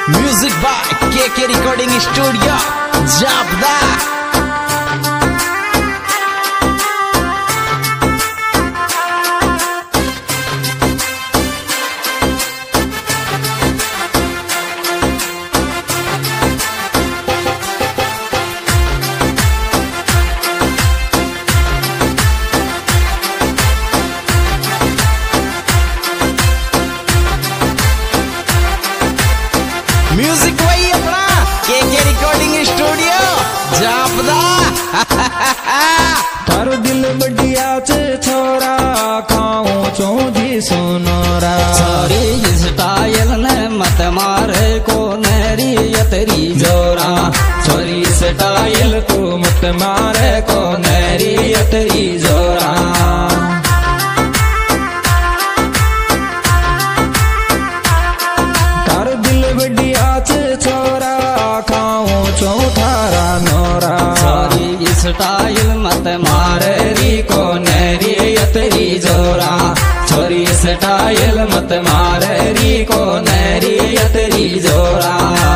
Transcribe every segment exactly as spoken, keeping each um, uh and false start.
Music by K K Recording Studio, Japda. Music वही अपना के के रिकॉर्डिंग स्टूडियो जापदा। थारो दिल बढ़िया चे छोरा खाऊं चौधी सोनोरा सारी स्टाइल ने मत मारे को नेरी यतरी जोरा छोरी स्टाइल को मत मारे को नेरी यतरी जोरा थारो दिल बढ़िया चे छोरा खाऊं चौथारा नोरा सारी स्टाइल मत मारे री को नेरी यतरी जोरा छोरी स्टाइल मत मारे री को नेरी यतरी जोरा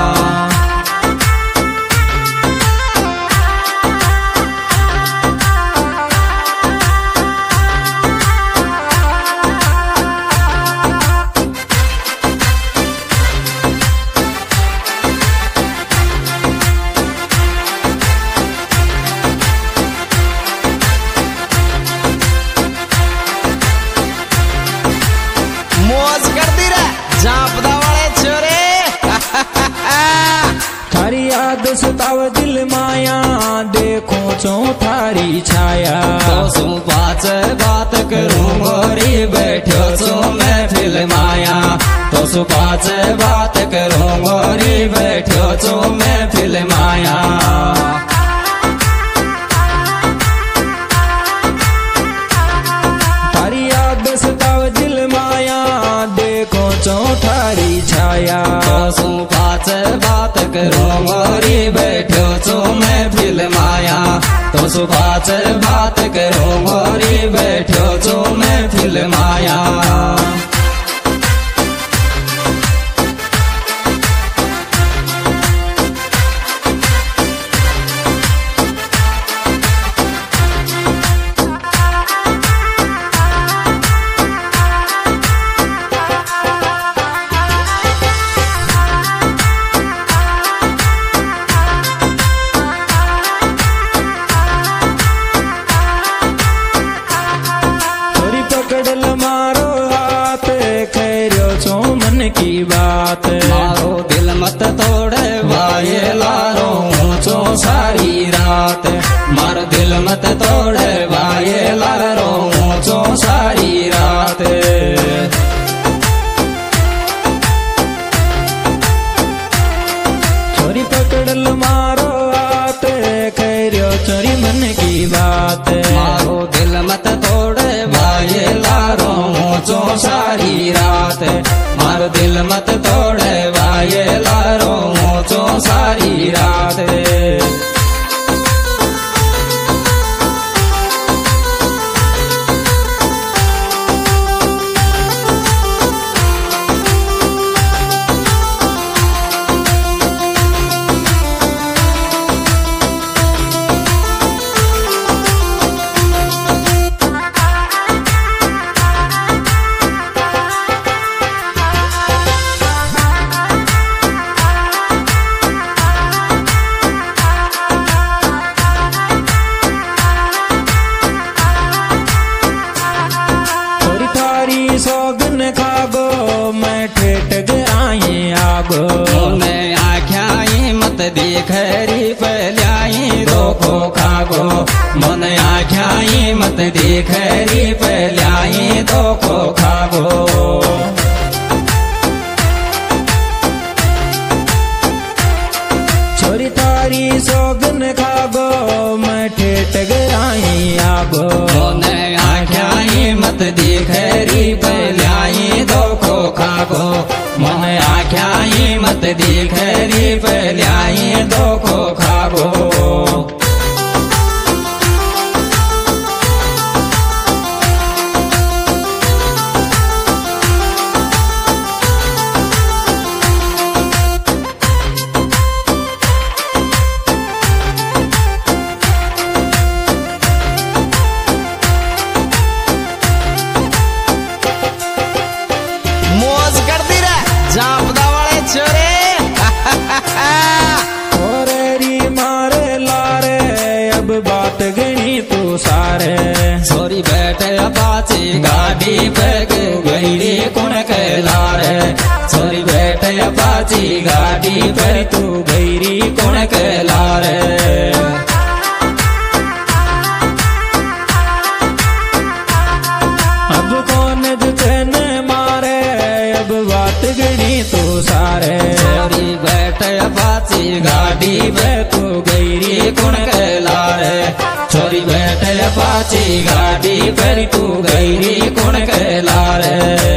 मौज कर दी रे जापदा वाले छोरे। थारी याद सताव दिल माया देखो चो थारी छाया तो सु पाँच बात करूं गोरी बैठो सो मैं फिल्माया तो सु पाँच बात करूं गोरी बैठो सो मैं फिल्माया थारी याद सताव दिल माया देखो चो थारी छाया तो सु पाँच बात करूं गोरी बैठो सो मैं फिल्माया तो सु पाँच बात करूं गोरी बैठो सो मैं फिल्माया थोड़ी पकड़ल मारो हाथ खैरो चो मन की बात मारो दिल मत तोड़े वाये लारो ऊंचो सारी रात मारो दिल मत तोड़े वाये लारो ऊंचो सारी रात छोरी पकड़ल मारो हाथ खैरो चोरी मन की बात मारो दिल मत तोड़े वाये लारो ऊंचो सारी रात मारो दिल मत तोड़े वाये लारो ऊंचो सारी रात छोरी थारी सौगन खागो मैं ठेठ गराई आगो मोने आख्याई मत दिखरी पहलाई रोको खागो मन आख्याई मत दिखरी पहलाई रोको खागो छोरी थारी सौगन खागो मैं ठेठ गराई आगो मोने आख्याई मत दिखरी पहलाई रोको खागो मन आख्याई मत दिखरी पहलाई रोको खागो जापदा वाले छोरे और री मारे लारे अब बात गणी तू सारे छोरी बैठे अपाची गाड़ी पे गईरी कौन कहला रे छोरी बैठे अपाची गाड़ी पे तू गईरी कौन कहला रे अब कौन जचन मारे अब बात गणी तू सारे छोरी बैठे अपाची गाड़ी पे तू गईरी कौन कहला रे छोरी बैठे अपाची गाड़ी पे तू गईरी कौन कहला रे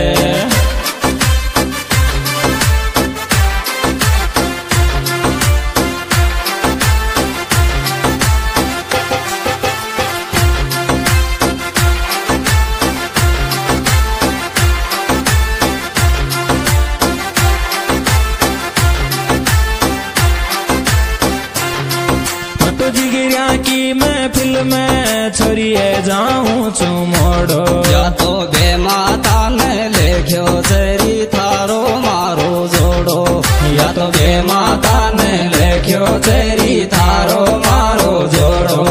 जिगिरिया की महफिल में छोरिए जाऊं चू मोड़ो या तो बे माता ने लेख्यो चरी थारो मारो जोड़ो या तो बे माता ने लेख्यो चरी थारो मारो जोड़ो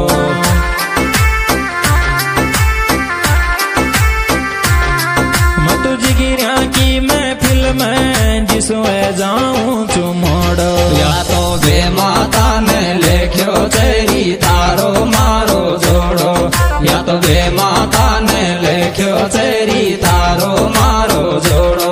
मत जिगिरिया की महफिल में जिसमें जाऊं चू मोड़ो या तो बे माता ने लेख्यो चरी थारो मारो जोड़ो या तो बे माता ने लेख्यो चरी थारो मारो जोड़ो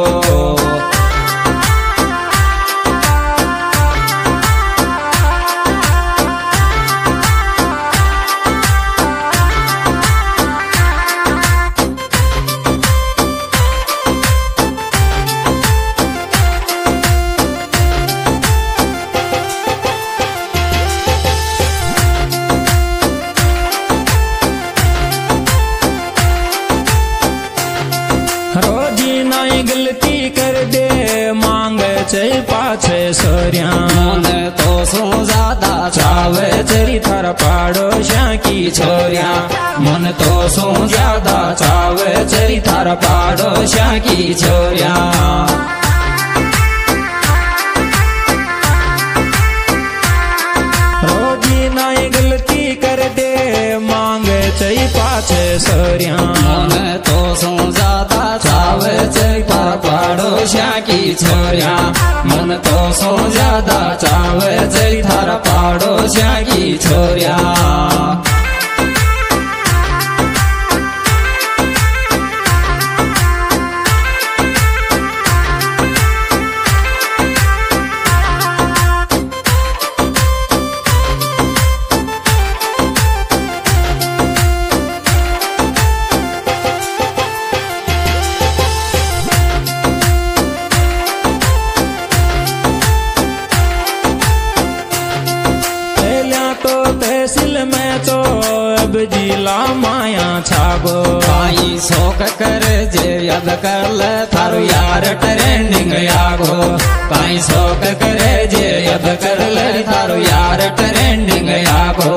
रोजी नाई गलती कर दे मांग चे पाछे सोरिया मन तो सो ज्यादा चावे चरी थारा पाड़ोशिया की छोरिया मन तो सो ज्यादा चावे चरी थारा पाड़ोशिया की छोरिया रोजी नाई गलती कर दे मांग चे पाछे सोरिया मन तो सो ज्यादा चावे चरी थारा पाड़ोशिया की छोरिया मन तो सो ज्यादा चावे चरी थारा पाड़ोशिया की छोरिया तहसील में तो अब जिला माया छागो काई शोक कर जे यद कर ले थारो यार ट्रेंडिंग आगो काई शोक करे जे यद कर ले थारो यार ट्रेंडिंग आगो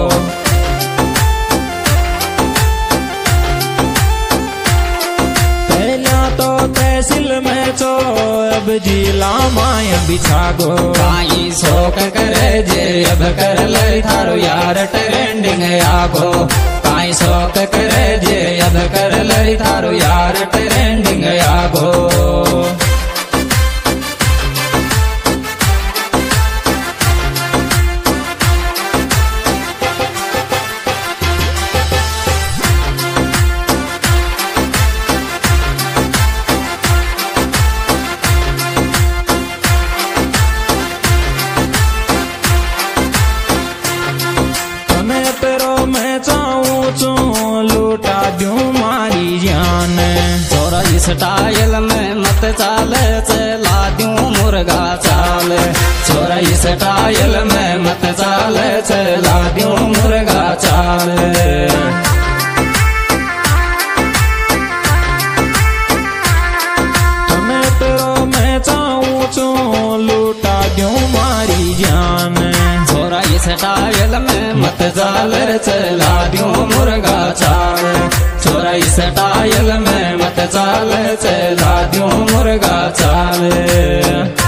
पहला तो तहसील में तो अब जिला माया बिछागो काई शोक करे जे यद कर ले थारो यार ट्रेंडिंग आगो काई शोक करे जे यद कर ले थारो यार ट्रेंडिंग आगो लूटा दूं मारी जान छोरा इस स्टाइल में मत चाल चला दूं मुर्गा चाल छोरा इस स्टाइल में मत चाल चला दूं मुर्गा चाल तुम्हें तेरो मैं चाहूँ चू लूटा दूं मारी जान छोरा इस स्टाइल में मत चाल चला दूं मुर्गा चाल छोरा इस स्टाइल में मत ચાલે છે લાદ્યું મુરગા ચાલે